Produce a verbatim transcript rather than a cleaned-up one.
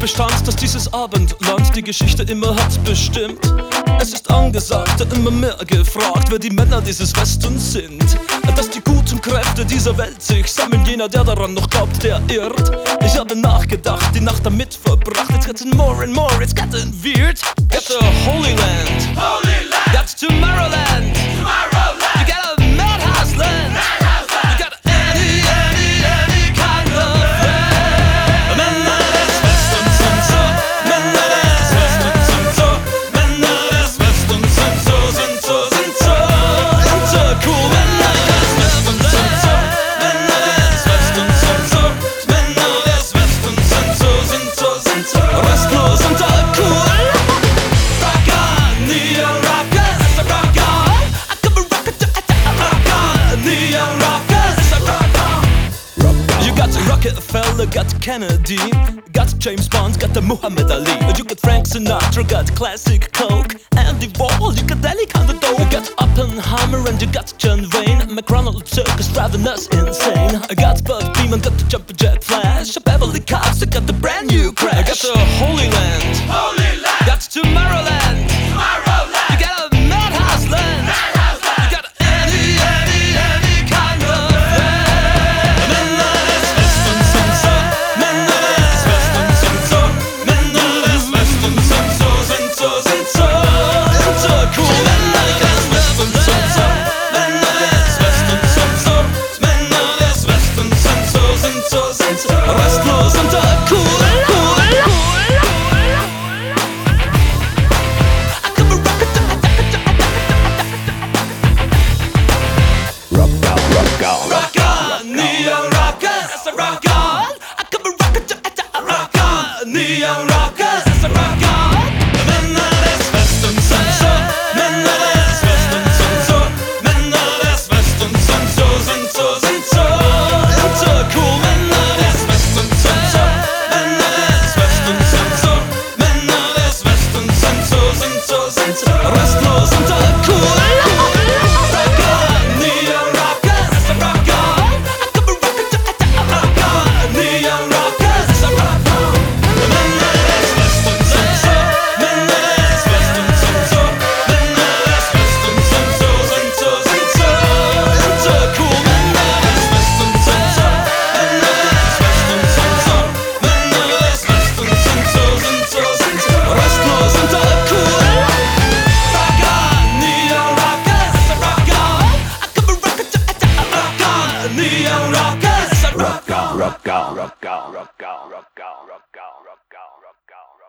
bestand, dass dieses Abendland die Geschichte immer hat bestimmt. Es ist angesagt, immer mehr gefragt, wer die Männer dieses Westens sind. Dass die guten Kräfte dieser Welt sich sammeln, jener, der daran noch glaubt, der irrt. Ich habe nachgedacht, die Nacht damit verbracht. It's getting more and more, it's getting weird. Get the Holy Land, Holy Land. Got Tomorrowland, Tomorrowland. You got a Madhouse Land, Madhouse Land. You got any, any, any kind of land. Männer des Westens sind so, Männer des Westens sind so, Männer des Westens sind so, sind so, sind so, sind so cool. Männer des Westens sind so, Männer des Westens sind so, Männer des Westens sind so, sind so, sind so restlos und cool. Rock on, Neon Rockers, rock on. I come a rock it, rock on, Neon Rockers, rock on. You got Rockefeller, got Kennedy, got James Bond, got the Muhammad Ali. You got Frank Sinatra, got classic Coke, Andy Warhol, you got any kind of dough. You got Oppenheimer and you got John Wayne, McDonald's circus driving us insane. I got Bud Beeman, got the jumper jet flash, Beverly Cops, I got the brand new crash. I got the Holy Land, Holy Land. got Tomorrowland, Tomorrowland. you got a Madhouse Land, Madhouse Land. you got any, any, any kind of land. Männer des Westens sind so, Männer des Westens sind so, Männer des Westens sind so, sind so, sind so, sind so cool. Männer des Westens sind so, Männer des Westens sind so, Männer des Westens sind so, sind so, sind so restlos und cool, cool, cool. I come a rock it, Rock on, rock on. rock on, Neon Rockers, rock on. I come a rock it, rock on, Neon Rockers, rock on. Männer des Westens sind so, Männer des Westens sind so, Männer des Westens sind so, sind so, sind so, sind so cool. Männer des Westens sind so, Männer des Westens sind so, Männer des Westens sind so, sind so, sind so restlos und cool. Rock on, Neon Rockers, rock on. I come a rock it, rock on, Neon Rockers, rock on. Männer des Westens sind so, Männer des Westens sind so, Männer des Westens sind so, sind so, sind so, sind so cool. Männer des Westens sind so, Männer des Westens sind so, Männer des Westens sind so, sind so, sind so restlos und cool. Rock on, Neon Rockers, rock on. I come a rock it, rock on, Neon Rockers, rock on. Rock on, rock on, rock on, rock on, rock on, rock on, rock on, rock on.